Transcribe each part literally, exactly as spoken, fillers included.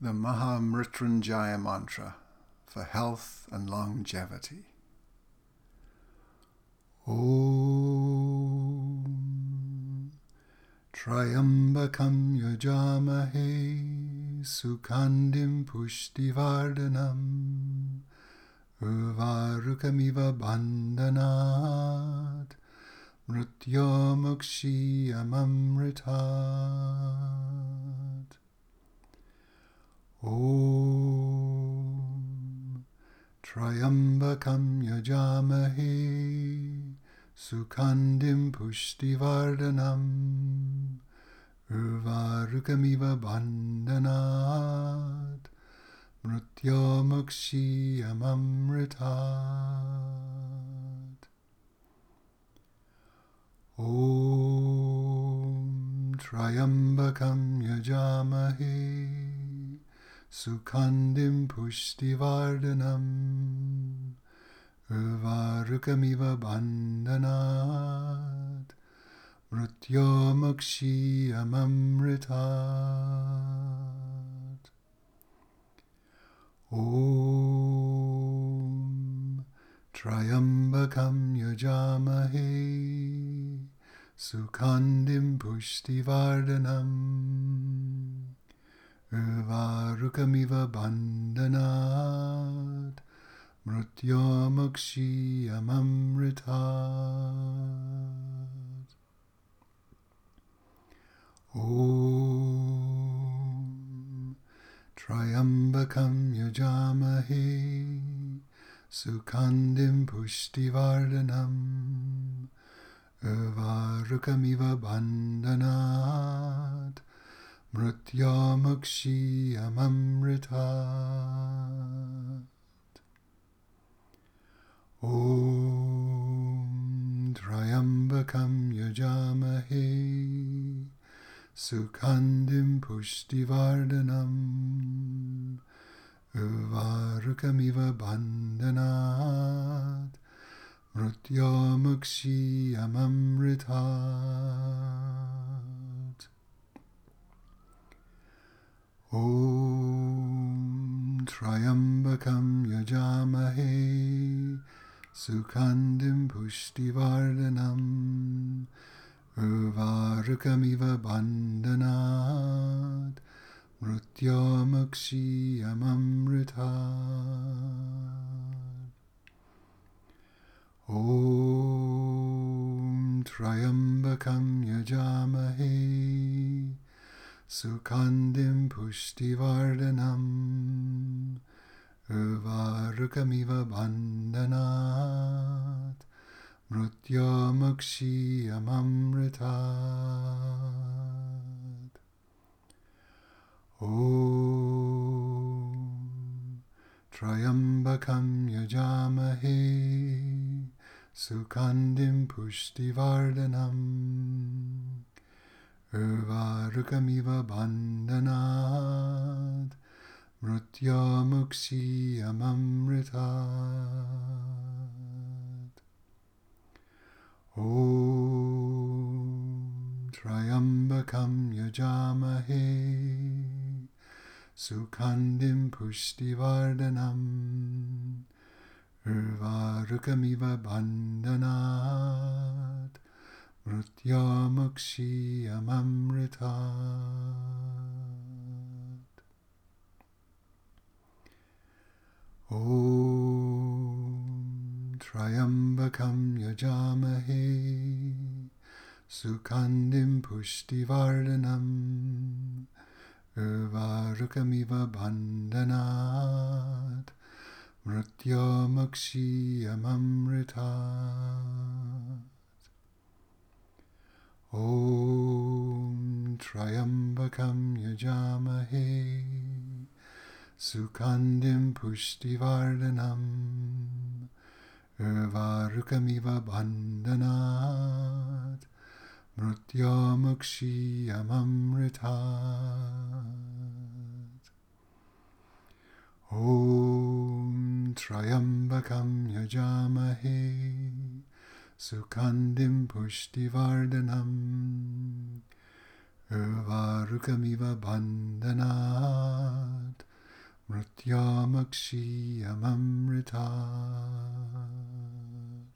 the Mahamrityunjaya mantra for health and longevity. Om Triambakam yajamahe Sukhandim pushtivardhanam Urvarukamiva bandhanat Mrityomukshiyamamritat. Om Triambakam yajamahe Sukhandim pushtivardhanam Urvarukamiva bandhanat Mrityomukshiyamamritat. Om Triambakam yajamahe Sukhandim pushtivardhanam Urvarukamiva bandhanat Mrityomukshiyamamritat. Om Triambakam yajamahe Sukhandim pushtivardhanam Urvarukamiva bandhanat Mrityomukshiyamamritat. Om Triambakam yajamahe Sukhandim pushtivardhanam Urvarukamiva bandhanat Mrityomukshiyamamritat. Om Triambakam yajamahe Sukhandim pushtivardhanam Urvarukamiva bandhanat Mrityomukshiyamamritat. Om Triambakam yajamahe Sukhandim pushtivardhanam Urvarukamiva bandhanat Mrityomukshiyamamritat. Om Triambakam yajamahe Sukhandim pushtivardhanam Urvarukamiva bandhanat Mrityomukshiyamamritat. Om Triambakam yajamahe Sukhandim pushtivardhanam Urvarukamiva bandhanat Mrityomukshiyamamritat. Om Triambakam yajamahe Sukhandim pushtivardhanam Urvarukamiva bandhanat Mrityomukshiyamamritat. Om Triambakam yajamahe Sukhandim pushtivardhanam Urvarukamiva bandhanat Mrityomukshiyamamritat. Om Triambakam yajamahe Sukhandim pushtivardhanam Urvarukamiva bandhanat Mrityomukshiyamamritat. Om Triambakam yajamahe Sukhandim pushtivardhanam Urvarukamiva bandhanat Mrityamakshiyamamritat.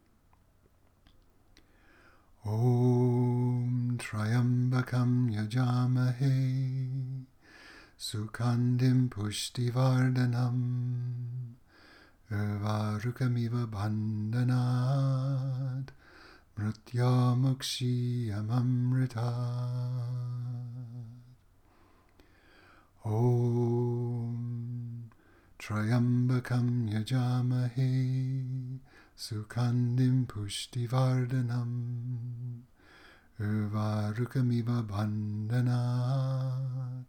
Om Triambakam Yajamahe Sukhandim Pushtivardhanam Urvarukamiva Bandhanat Mrityamukshiyamamritat. Om Triambakam Yajamahe Sukhandim Pushtivardhanam Urvarukamiva Bandhanat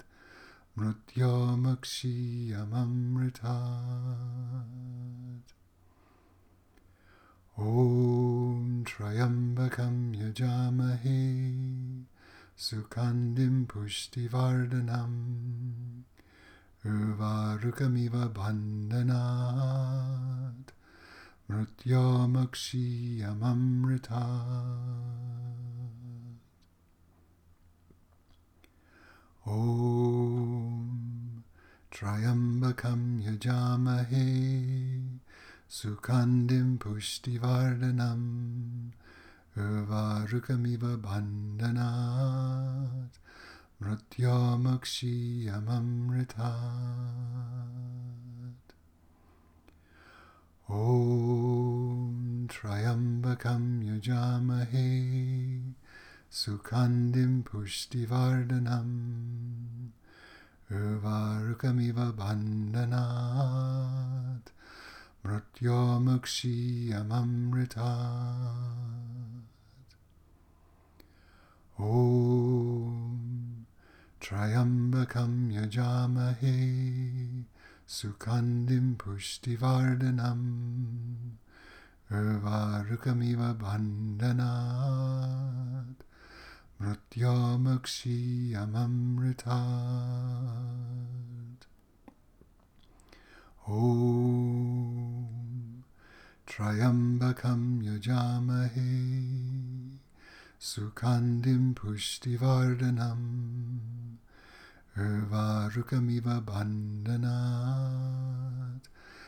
Mrityamukshiyamamritat. Om Triambakam Yajamahe Sukhandim Pushtivardhanam Urvarukamiva Bandhanat Mrityamukshiyamamritat. Om Triambakam Yajamahe Sukhandim Pushtivardhanam Urvarukamiva Bandhanat Mrityamukshiyamamritat. Om Triambakam Yajamahe Sukhandim Pushtivardhanam Urvarukamiva Bandhanat Mrityamukshiyamamritat. Om Triambakam Yajamahe Sukhandim Pushtivardhanam Urvarukamiva Bandhanat Mrityamukshiyamamritat. Om Triambakam Yajamahe Sukhandim Pushtivardhanam Urvarukamiva Bandhanat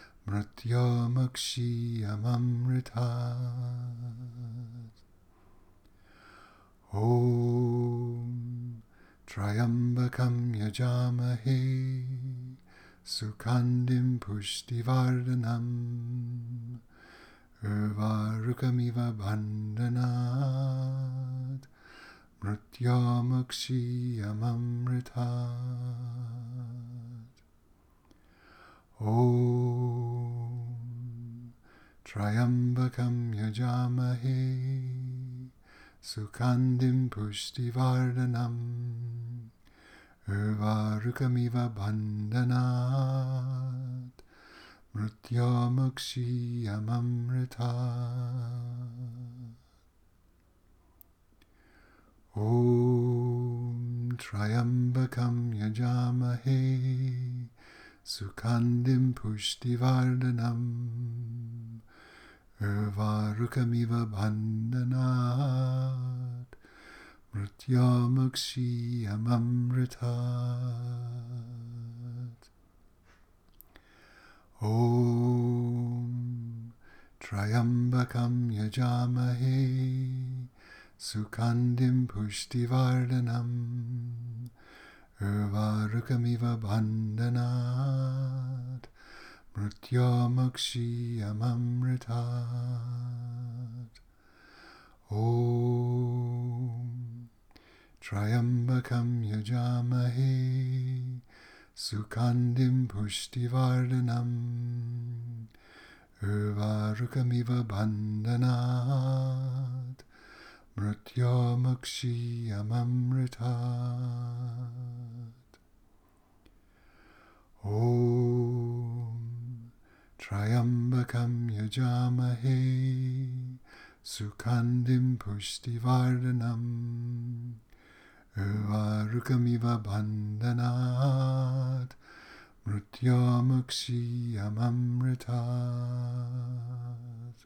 Mrityamukshiyamamritat. Om Triambakam Yajamahe Sukhandim Pushtivardhanam Urvarukamiva Bandhanat Mrityamukshiyamamritat. Om Triambakam Yajamahe Sukhandim Pushtivardhanam Urvarukamiva Bandhanat Mrityamukshiyamamritat. Om Triambakam Yajamahe Sukhandim Pushtivardhanam Urvarukamiva Bandhanat Mrityamukshiyamamritat. Om Triambakam Yajamahe Sukhandim Pushtivardhanam Urvarukamiva Bandhanat Mrityamukshiyamamritat. Om Triambakam Yajamahe Sukhandim Pushtivardhanam Urvarukamiva Bandhanat Mrityamukshiyamamritat. Om Triambakam Yajamahe Sukhandim Pushtivardhanam Urvarukamiva Bandhanat Mrityamukshiyamamritat.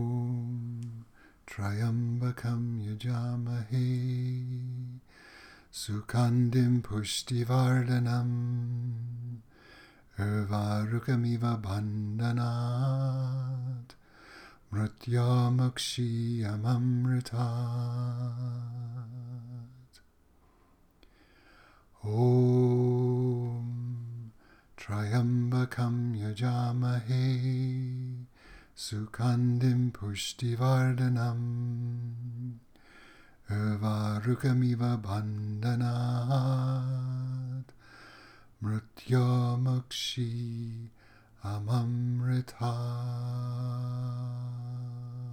Om Triambakam Yajamahe Sukhandim Pushtivardhanam Urvarukamiva Bandhanat Mrityamukshiyamamritat. Om Triambakam Yajamahe Sukhandim Pushtivardhanam Urvarukamiva Bandhanat Mrityamukshi Amamritat.